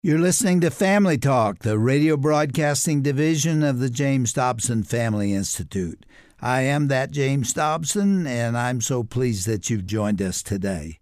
You're listening to Family Talk, the radio broadcasting division of the James Dobson Family Institute. I am that James Dobson, and I'm so pleased that you've joined us today.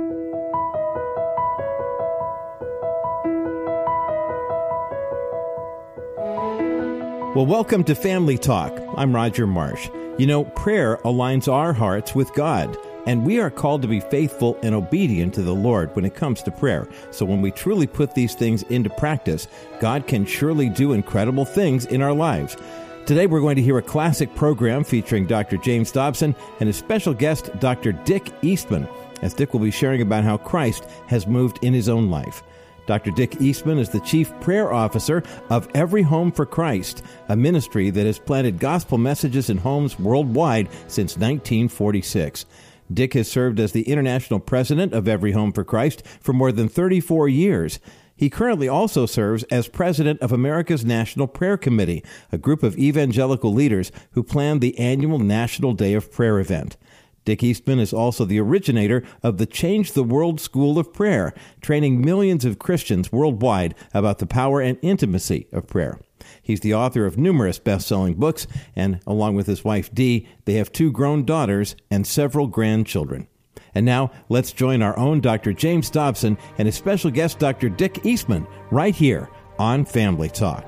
Well, welcome to Family Talk. I'm Roger Marsh. You know, prayer aligns our hearts with God, and we are called to be faithful and obedient to the Lord when it comes to prayer. So when we truly put these things into practice, God can surely do incredible things in our lives. Today we're going to hear a classic program featuring Dr. James Dobson and his special guest, Dr. Dick Eastman, as Dick will be sharing about how Christ has moved in his own life. Dr. Dick Eastman is the Chief Prayer Officer of Every Home for Christ, a ministry that has planted gospel messages in homes worldwide since 1946. Dick has served as the International President of Every Home for Christ for more than 34 years. He currently also serves as President of America's National Prayer Committee, a group of evangelical leaders who plan the annual National Day of Prayer event. Dick Eastman is also the originator of the Change the World School of Prayer, training millions of Christians worldwide about the power and intimacy of prayer. He's the author of numerous best-selling books, and along with his wife, Dee, they have 2 grown daughters and several grandchildren. And now, let's join our own Dr. James Dobson and his special guest, Dr. Dick Eastman, right here on Family Talk.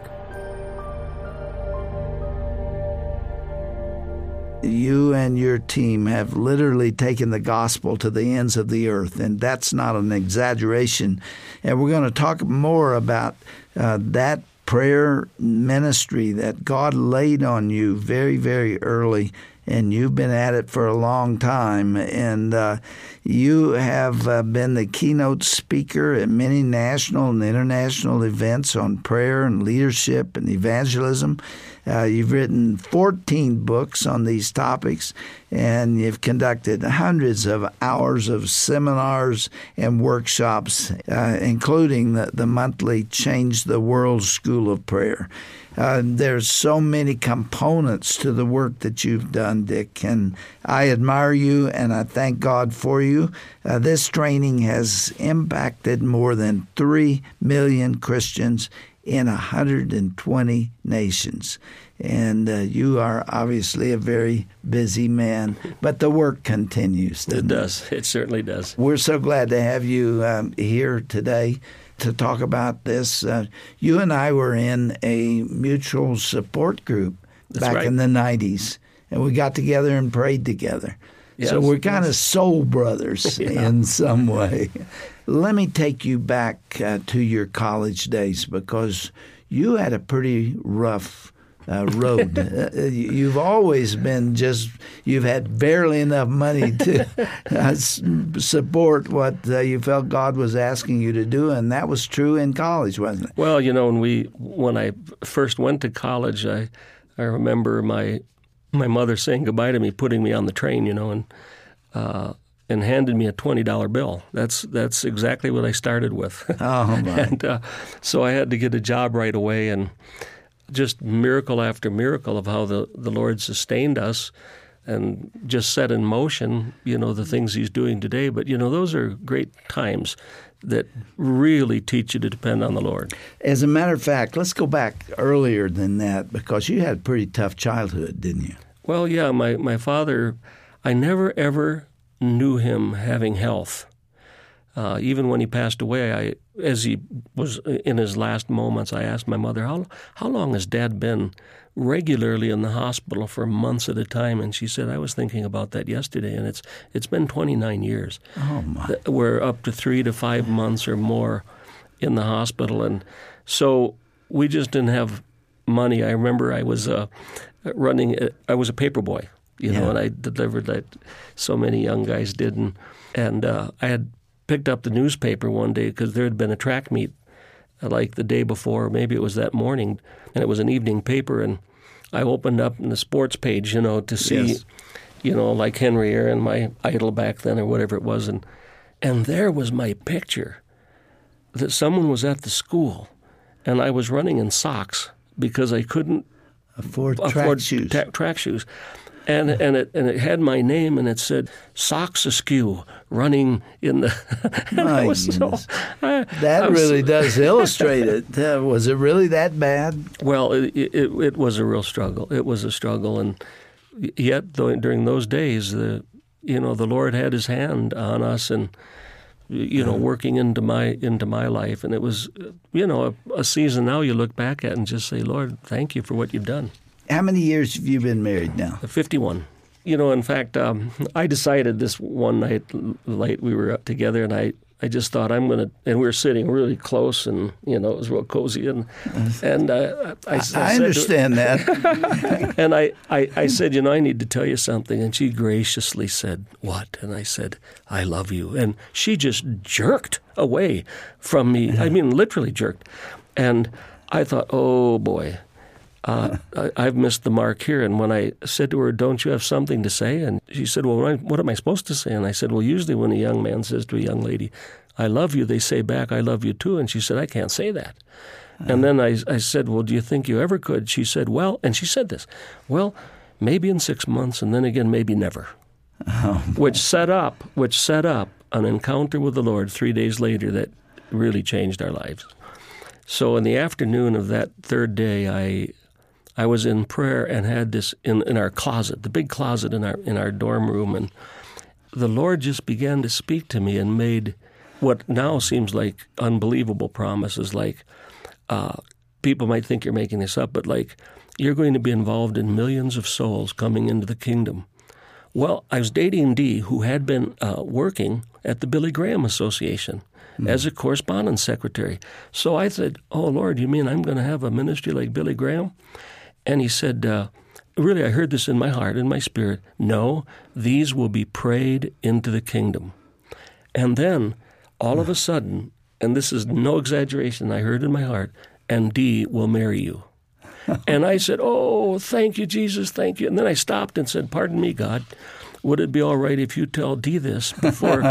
You and your team have literally taken the gospel to the ends of the earth, and that's not an exaggeration. And we're going to talk more about that prayer ministry that God laid on you very, very early, and you've been at it for a long time. And you have been the keynote speaker at many national and international events on prayer and leadership and evangelism. You've written 14 books on these topics, and you've conducted hundreds of hours of seminars and workshops, including the monthly Change the World School of Prayer. There's so many components to the work that you've done, Dick, and I admire you, and I thank God for you. This training has impacted more than 3 million Christians in 120 nations. And you are obviously a very busy man, but the work continues. It does. It certainly does. We're so glad to have you here today to talk about this. You and I were in a mutual support group back in the 90s, and we got together and prayed together. Yes, so we're kind of soul brothers in some way. Let me take you back to your college days, because you had a pretty rough road. You've always been you've had barely enough money to support what you felt God was asking you to do, and that was true in college, wasn't it? Well, you know, when I first went to college, I remember my mother saying goodbye to me, putting me on the train, you know, and handed me a $20 bill. That's exactly what I started with. Oh, my. And so I had to get a job right away, and just miracle after miracle of how the Lord sustained us and just set in motion, you know, the things He's doing today. But, you know, those are great times that really teach you to depend on the Lord. As a matter of fact, let's go back earlier than that, because you had a pretty tough childhood, didn't you? Well, yeah, my father, I never ever knew him having health. Even when he passed away, as he was in his last moments, I asked my mother, how long has Dad been regularly in the hospital for months at a time? And she said, I was thinking about that yesterday, and it's been 29 years. Oh, my. We're up to 3 to 5 months or more in the hospital. And so we just didn't have money. I remember I was I was a paper boy, you know, and I delivered like so many young guys did. And I had picked up the newspaper one day because there had been a track meet like the day before, maybe it was that morning, and it was an evening paper, and I opened up in the sports page, you know, to see, you know, like Henry Aaron, my idol back then or whatever it was, and there was my picture that someone was at the school, and I was running in socks because I couldn't afford track shoes. Track shoes. And it had my name, and it said "Socks Askew," running in the. My goodness. That really does illustrate it. Was it really that bad? Well, it was a real struggle. It was a struggle, and yet during those days, the Lord had His hand on us, and working into my life, and it was a season now you look back at and just say, Lord, thank you for what you've done. How many years have you been married now? 51. In fact, I decided this one night late we were up together, and I just thought and we were sitting really close, and it was real cozy, and I understand that. And I said, I need to tell you something, and she graciously said, what? And I said, I love you, and she just jerked away from me. I mean, literally jerked, and I thought, oh boy. I've missed the mark here. And when I said to her, don't you have something to say? And she said, well, what am I supposed to say? And I said, well, usually when a young man says to a young lady, I love you, they say back, I love you too. And she said, I can't say that. And then I said, well, do you think you ever could? She said, well, and she said this, well, maybe in 6 months, and then again, maybe never. Which set up an encounter with the Lord 3 days later that really changed our lives. So in the afternoon of that third day, I was in prayer and had this in our closet, the big closet in our dorm room, and the Lord just began to speak to me and made what now seems like unbelievable promises, like people might think you're making this up, but like you're going to be involved in millions of souls coming into the kingdom. Well, I was dating Dee, who had been working at the Billy Graham Association as a correspondence secretary. So I said, oh, Lord, you mean I'm going to have a ministry like Billy Graham? And he said, really, I heard this in my heart, in my spirit. No, these will be prayed into the kingdom. And then, all of a sudden, and this is no exaggeration, I heard in my heart, and Dee will marry you. And I said, oh, thank you, Jesus, thank you. And then I stopped and said, pardon me, God, would it be all right if you tell Dee this before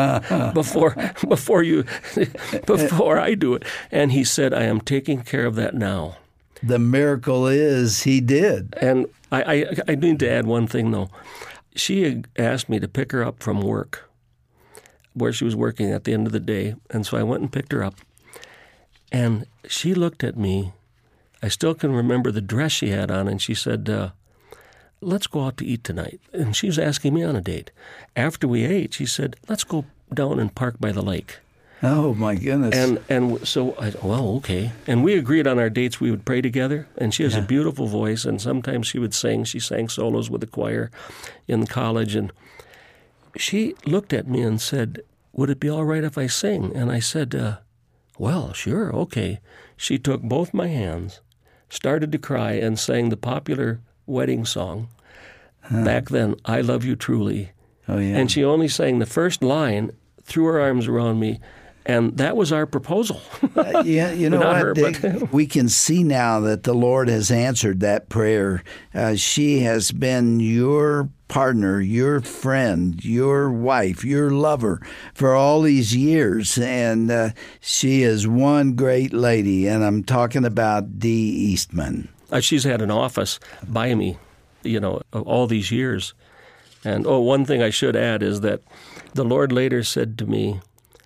I do it? And he said, I am taking care of that now. The miracle is he did. And I need to add one thing, though. She had asked me to pick her up from work, where she was working at the end of the day. And so I went and picked her up. And she looked at me. I still can remember the dress she had on. And she said, let's go out to eat tonight. And she was asking me on a date. After we ate, she said, let's go down and park by the lake. Oh, my goodness. And so I said, well, okay. And we agreed on our dates we would pray together. And she has a beautiful voice, and sometimes she would sing. She sang solos with the choir in college. And she looked at me and said, would it be all right if I sing? And I said, well, sure, okay. She took both my hands, started to cry, and sang the popular wedding song. Back then, I Love You Truly. Oh, yeah. And she only sang the first line, threw her arms around me, and that was our proposal. Yeah, you know what, Dick? We can see now that the Lord has answered that prayer. She has been your partner, your friend, your wife, your lover for all these years, and she is one great lady, and I'm talking about Dee Eastman. She's had an office by me, all these years. And, one thing I should add is that the Lord later said to me,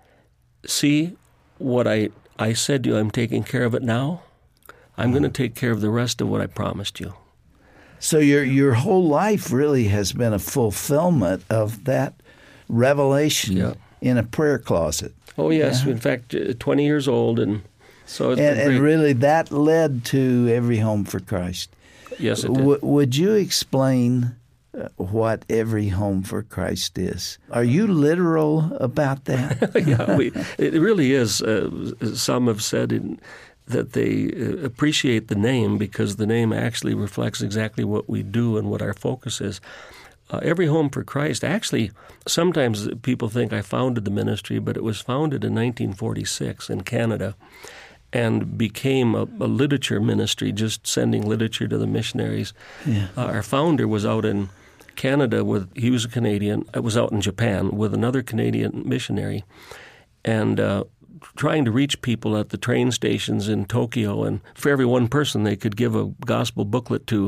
see what I said to you, I'm taking care of it now. I'm going to take care of the rest of what I promised you. So your whole life really has been a fulfillment of that revelation in a prayer closet. Oh, yes. Yeah. In fact, 20 years old, and so it's been great. And really that led to Every Home for Christ. Yes, it did. Would you explain what Every Home for Christ is? Are you literal about that? Yeah, it really is. Some have said that they appreciate the name because the name actually reflects exactly what we do and what our focus is. Every Home for Christ, actually, sometimes people think I founded the ministry, but it was founded in 1946 in Canada and became a literature ministry, just sending literature to the missionaries. Yeah. Our founder was out in Canada he was a Canadian. I was out in Japan with another Canadian missionary, and trying to reach people at the train stations in Tokyo. And for every one person, they could give a gospel booklet to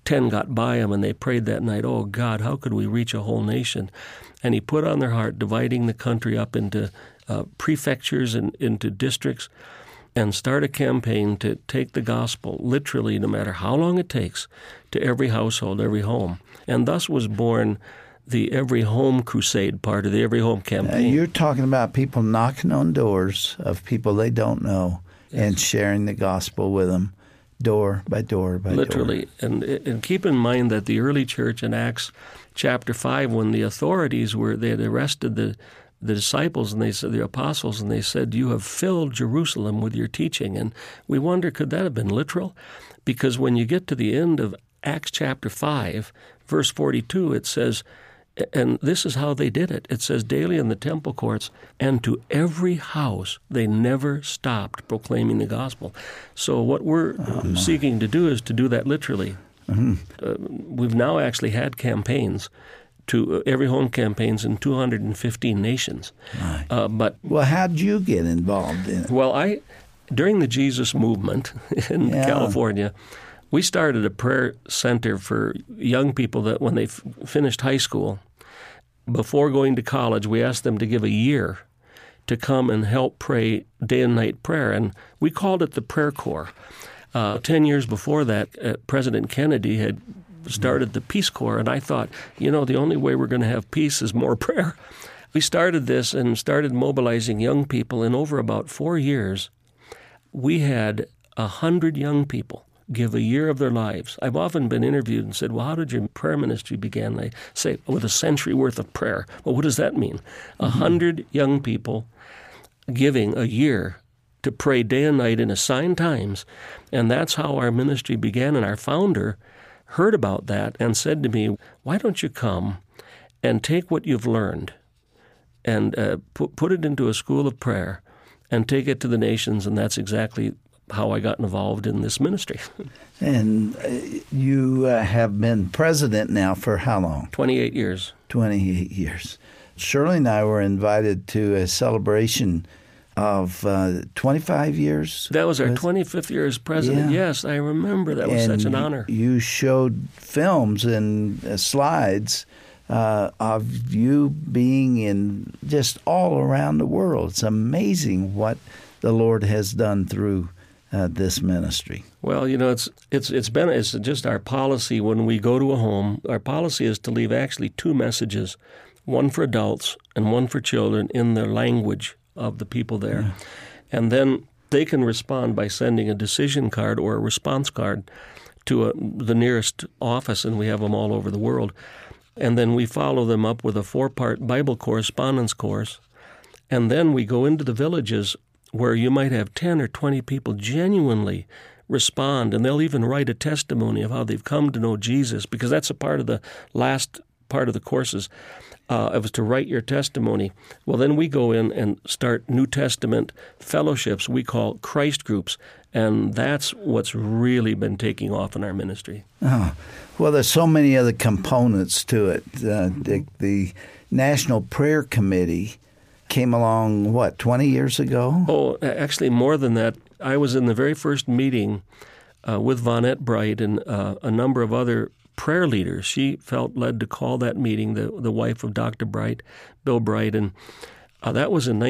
10 got by him, and they prayed that night, oh, God, how could we reach a whole nation? And he put on their heart dividing the country up into prefectures and into districts and start a campaign to take the gospel literally, no matter how long it takes, to every household, every home. And thus was born the Every Home Crusade part of the Every Home campaign. You're talking about people knocking on doors of people they don't know and sharing the gospel with them, door by door by literally. door. And keep in mind that the early church in Acts chapter 5, when the authorities they had arrested the disciples and they said, the apostles, and they said, you have filled Jerusalem with your teaching. And we wonder, could that have been literal? Because when you get to the end of Acts chapter 5, verse 42, it says, and this is how they did it. It says, daily in the temple courts and to every house, they never stopped proclaiming the gospel. So what we're seeking to do is to do that literally. Mm-hmm. We've now actually had campaigns, to Every Home campaigns in 215 nations. Right. Well, how did you get involved in it? Well, during the Jesus movement in California, we started a prayer center for young people that when they finished high school, before going to college, we asked them to give a year to come and help pray day and night prayer. And we called it the Prayer Corps. 10 years before that, President Kennedy had started the Peace Corps, and I thought, the only way we're going to have peace is more prayer. We started this and started mobilizing young people, and over about 4 years, we had 100 young people give a year of their lives. I've often been interviewed and said, well, how did your prayer ministry begin? They say, with a century worth of prayer. Well, what does that mean? 100 young people giving a year to pray day and night in assigned times, and that's how our ministry began. And our founder heard about that and said to me, why don't you come and take what you've learned and put it into a school of prayer and take it to the nations? And that's exactly how I got involved in this ministry. And you have been president now for how long? 28 years. 28 years. Shirley and I were invited to a celebration of 25 years. That was our 25th year as president. Yeah. Yes, I remember. That was such an honor. You showed films and slides of you being in just all around the world. It's amazing what the Lord has done through this ministry. Well, it's just our policy when we go to a home. Our policy is to leave actually 2 messages, one for adults and one for children in the language of the people there. Yeah. And then they can respond by sending a decision card or a response card to the nearest office, and we have them all over the world. And then we follow them up with a 4-part Bible correspondence course. And then we go into the villages where you might have 10 or 20 people genuinely respond, and they'll even write a testimony of how they've come to know Jesus, because that's a part of the last part of the courses. It was to write your testimony. Well, then we go in and start New Testament fellowships we call Christ groups, and that's what's really been taking off in our ministry. Oh, well, there's so many other components to it. The National Prayer Committee came along, 20 years ago? Oh, actually more than that. I was in the very first meeting with Vonette Bright and a number of other prayer leaders. She felt led to call that meeting, the wife of Dr. Bright, Bill Bright, and that was in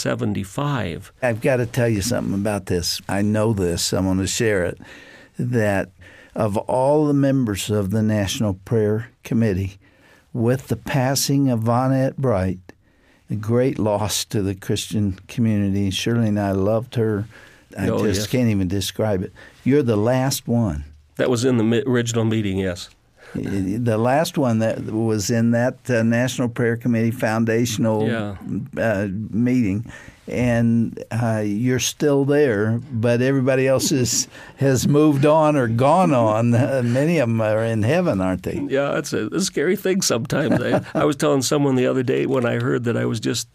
1975. I've got to tell you something about this. I know this. I'm going to share it. That of all the members of the National Prayer Committee, with the passing of Vonette Bright, a great loss to the Christian community. Shirley and I loved her. I can't even describe it. You're the last one. That was in the original meeting, yes. The last one that was in that National Prayer Committee foundational meeting. And you're still there, but everybody else has moved on or gone on. Many of them are in heaven, aren't they? Yeah, it's a scary thing sometimes. I was telling someone the other day when I heard that I was just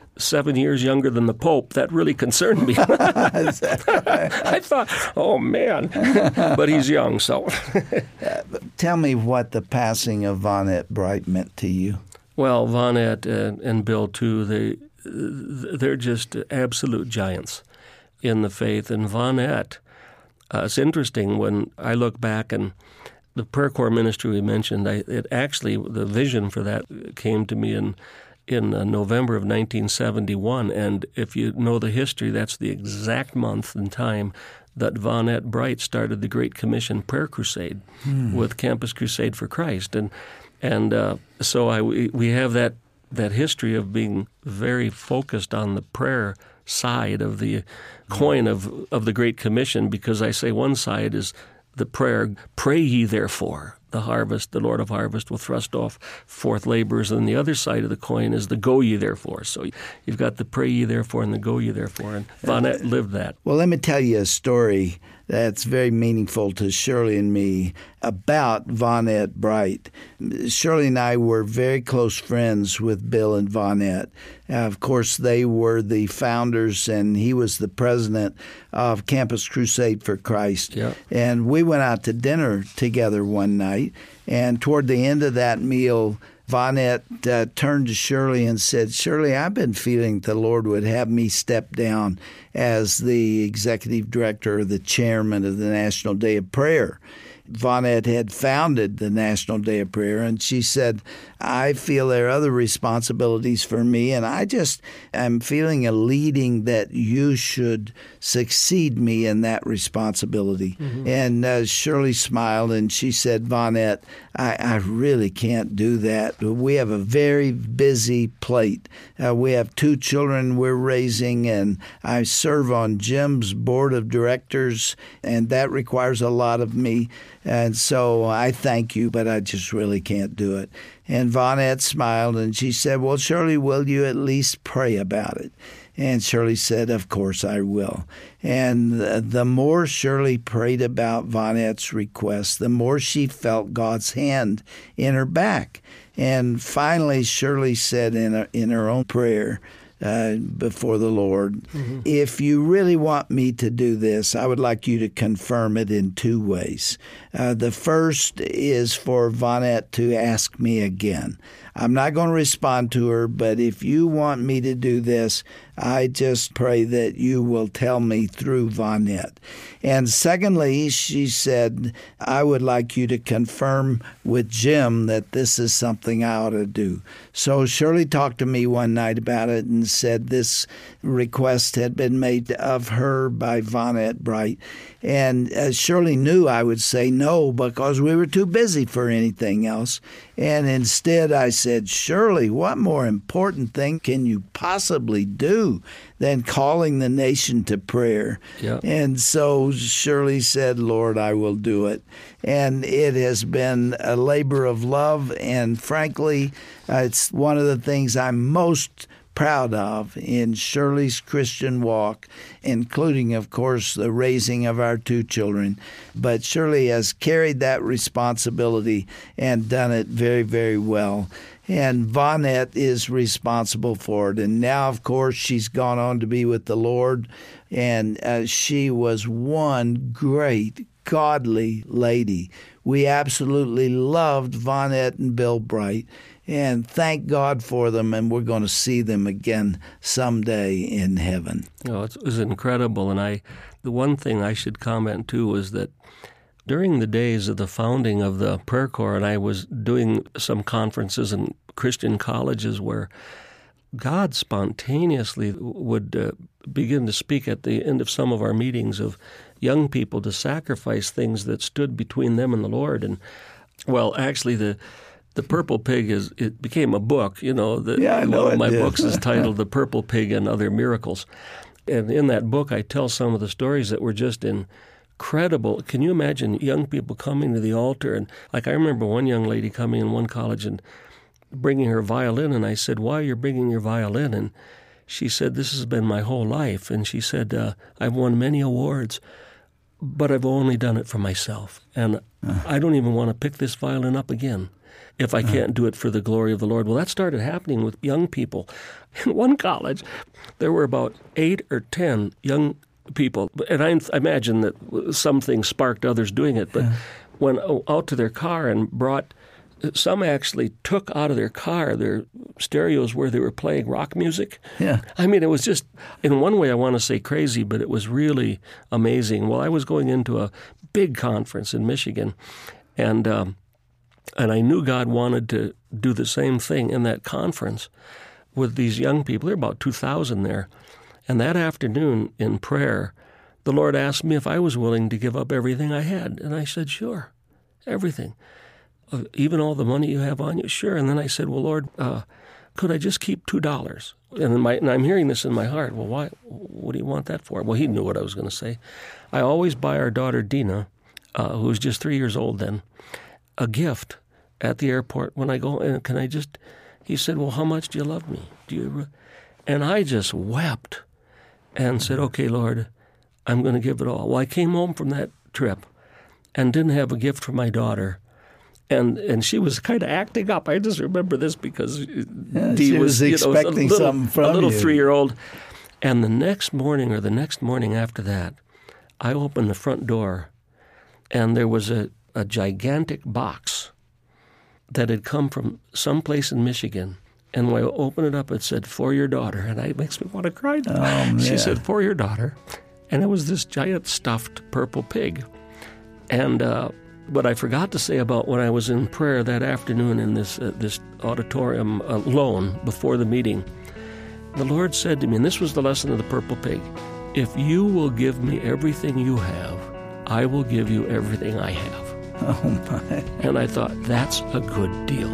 7 years younger than the Pope, that really concerned me. I thought, oh, man. But he's young, so. Tell me what the passing of Vonette Bright meant to you. Well, Vonette and Bill, too, they're just absolute giants in the faith. And Vonette, it's interesting when I look back, and the prayer corps ministry we mentioned, the vision for that came to me in November of 1971. And if you know the history, that's the exact month and time that Vonette Bright started the Great Commission Prayer Crusade with Campus Crusade for Christ. So we have that history of being very focused on the prayer side of the coin of the Great Commission, because I say one side is the prayer, pray ye therefore, the Lord of harvest will thrust off forth laborers, and the other side of the coin is the go ye therefore. So you've got the pray ye therefore and the go ye therefore, and Vonette lived that. Well, let me tell you a story that's very meaningful to Shirley and me about Vonette Bright. Shirley and I were very close friends with Bill and Vonette. Of course, they were the founders, and he was the president of Campus Crusade for Christ. Yeah. And we went out to dinner together one night, and toward the end of that meal, Vonette turned to Shirley and said, Shirley, I've been feeling the Lord would have me step down as the executive director or the chairman of the National Day of Prayer. Vonette had founded the National Day of Prayer, and she said, I feel there are other responsibilities for me, and I'm feeling a leading that you should succeed me in that responsibility. Mm-hmm. And Shirley smiled, and she said, Vonette, I really can't do that. We have a very busy plate. We have 2 children we're raising, and I serve on Jim's board of directors, and that requires a lot of me. And so I thank you, but I just really can't do it. And Vonette smiled, and she said, well, Shirley, will you at least pray about it? And Shirley said, of course I will. And the more Shirley prayed about Vonette's request, the more she felt God's hand in her back. And finally, Shirley said in her own prayer, before the Lord, mm-hmm. If you really want me to do this, I would like you to confirm it in 2 ways. The first is for Vonette to ask me again. I'm not going to respond to her, but if you want me to do this, I just pray that you will tell me through Vonette. And secondly, she said, I would like you to confirm with Jim that this is something I ought to do. So Shirley talked to me one night about it and said this request had been made of her by Vonette Bright. And Shirley knew I would say no because we were too busy for anything else. And instead I said, Shirley, what more important thing can you possibly do than calling the nation to prayer? Yep. And so Shirley said, Lord, I will do it. And it has been a labor of love. And frankly, it's one of the things I'm most proud of in Shirley's Christian walk, including, of course, the raising of our 2 children. But Shirley has carried that responsibility and done it very, very well. And Vonette is responsible for it. And now, of course, she's gone on to be with the Lord. And she was one great, godly lady. We absolutely loved Vonette and Bill Bright. And thank God for them, and we're going to see them again someday in heaven. It was incredible. And the one thing I should comment, too, was that during the days of the founding of the Prayer Corps, and I was doing some conferences in Christian colleges where God spontaneously would begin to speak at the end of some of our meetings of young people to sacrifice things that stood between them and the Lord. And, well, actually, the Purple Pig it became a book. One of my books is titled The Purple Pig and Other Miracles. And in that book, I tell some of the stories that were just incredible. Can you imagine young people coming to the altar? And I remember one young lady coming in one college and bringing her violin. And I said, why are you bringing your violin? And she said, this has been my whole life. And she said, I've won many awards, but I've only done it for myself. And I don't even want to pick this violin up again if I can't do it for the glory of the Lord. Well, that started happening with young people. In one college, there were about 8 or 10 young people, and I imagine that some things sparked others doing it, but went out to their car and some actually took out of their car their stereos where they were playing rock music. Yeah. I mean, it was just, in one way I want to say crazy, but it was really amazing. Well, I was going into a big conference in Michigan, And I knew God wanted to do the same thing in that conference with these young people. There were about 2,000 there. And that afternoon in prayer, the Lord asked me if I was willing to give up everything I had. And I said, sure, everything. Even all the money you have on you? Sure. And then I said, well, Lord, could I just keep $2? And I'm hearing this in my heart. Well, why? What do you want that for? Well, he knew what I was going to say. I always buy our daughter, Dina, who was just 3 years old then, a gift at the airport when I go. And can I just? He said, well, how much do you love me? And I just wept and said, okay, Lord, I'm going to give it all. Well, I came home from that trip and didn't have a gift for my daughter. And she was kind of acting up. I just remember this because Dee was expecting something from you. A little 3-year-old. And the next morning after that, I opened the front door, and there was a gigantic box that had come from someplace in Michigan. And when I opened it up, it said, for your daughter. And it makes me want to cry now. She said, for your daughter. And it was this giant stuffed purple pig. And what I forgot to say about when I was in prayer that afternoon in this auditorium alone before the meeting, the Lord said to me, and this was the lesson of the purple pig, if you will give me everything you have, I will give you everything I have. Oh, my. And I thought, that's a good deal.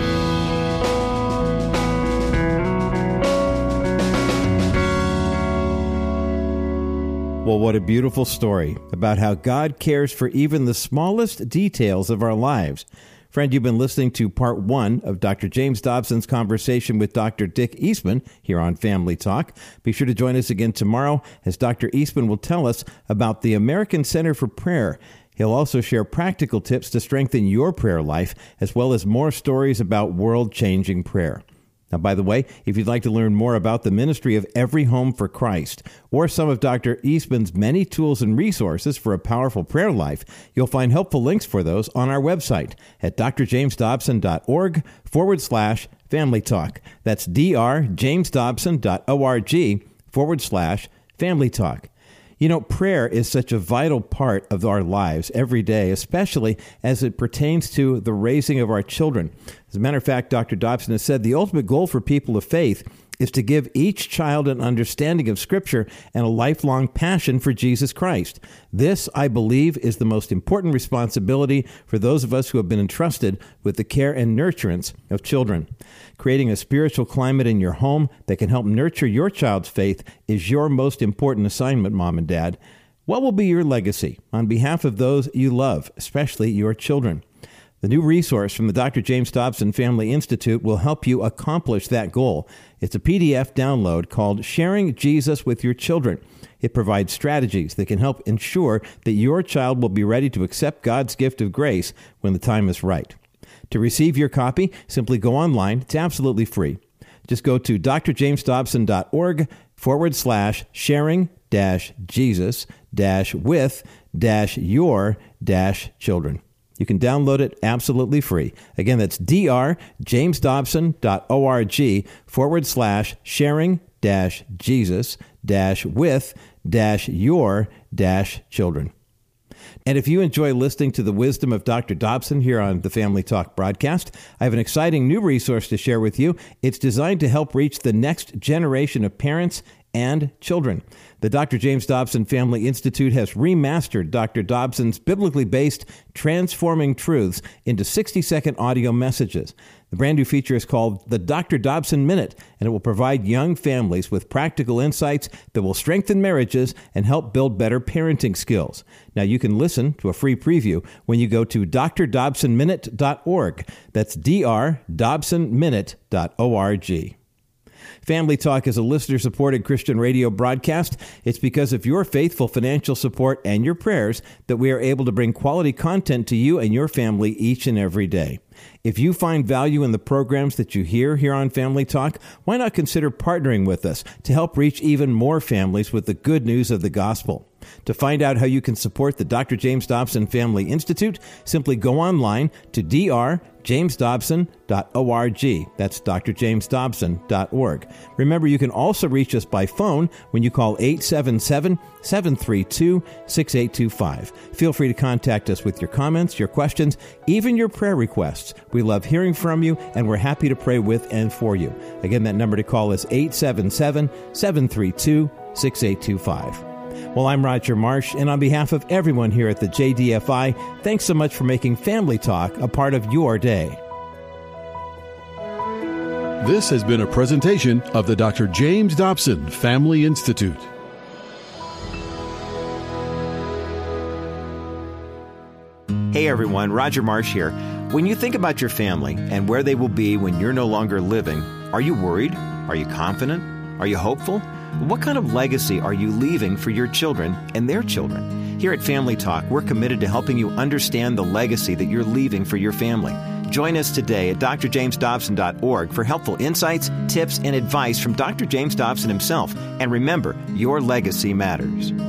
Well, what a beautiful story about how God cares for even the smallest details of our lives. Friend, you've been listening to part 1 of Dr. James Dobson's conversation with Dr. Dick Eastman here on Family Talk. Be sure to join us again tomorrow as Dr. Eastman will tell us about the American Center for Prayer. He'll also share practical tips to strengthen your prayer life, as well as more stories about world-changing prayer. Now, by the way, if you'd like to learn more about the ministry of Every Home for Christ, or some of Dr. Eastman's many tools and resources for a powerful prayer life, you'll find helpful links for those on our website at drjamesdobson.org/Family Talk. That's drjamesdobson.org/Family Talk. You know, prayer is such a vital part of our lives every day, especially as it pertains to the raising of our children. As a matter of fact, Dr. Dobson has said the ultimate goal for people of faith is to give each child an understanding of Scripture and a lifelong passion for Jesus Christ. This, I believe, is the most important responsibility for those of us who have been entrusted with the care and nurturance of children. Creating a spiritual climate in your home that can help nurture your child's faith is your most important assignment, Mom and Dad. What will be your legacy on behalf of those you love, especially your children? The new resource from the Dr. James Dobson Family Institute will help you accomplish that goal. It's a PDF download called Sharing Jesus with Your Children. It provides strategies that can help ensure that your child will be ready to accept God's gift of grace when the time is right. To receive your copy, simply go online. It's absolutely free. Just go to drjamesdobson.org/sharing-Jesus-with-your-children. You can download it absolutely free. Again, that's drjamesdobson.org/sharing-Jesus-with-your-children. And if you enjoy listening to the wisdom of Dr. Dobson here on the Family Talk broadcast, I have an exciting new resource to share with you. It's designed to help reach the next generation of parents and children. The Dr. James Dobson Family Institute has remastered Dr. Dobson's biblically based Transforming Truths into 60-second audio messages. The brand new feature is called the Dr. Dobson Minute, and it will provide young families with practical insights that will strengthen marriages and help build better parenting skills. Now, you can listen to a free preview when you go to drdobsonminute.org. That's drdobsonminute.org. Family Talk is a listener-supported Christian radio broadcast. It's because of your faithful financial support and your prayers that we are able to bring quality content to you and your family each and every day. If you find value in the programs that you hear here on Family Talk, why not consider partnering with us to help reach even more families with the good news of the gospel? To find out how you can support the Dr. James Dobson Family Institute, simply go online to drjamesdobson.org. That's drjamesdobson.org. Remember, you can also reach us by phone when you call 877-732-6825. Feel free to contact us with your comments, your questions, even your prayer requests. We love hearing from you, and we're happy to pray with and for you. Again, that number to call is 877-732-6825. Well, I'm Roger Marsh, and on behalf of everyone here at the JDFI, thanks so much for making Family Talk a part of your day. This has been a presentation of the Dr. James Dobson Family Institute. Hey everyone, Roger Marsh here. When you think about your family and where they will be when you're no longer living, are you worried? Are you confident? Are you hopeful? What kind of legacy are you leaving for your children and their children? Here at Family Talk, we're committed to helping you understand the legacy that you're leaving for your family. Join us today at drjamesdobson.org for helpful insights, tips, and advice from Dr. James Dobson himself. And remember, your legacy matters.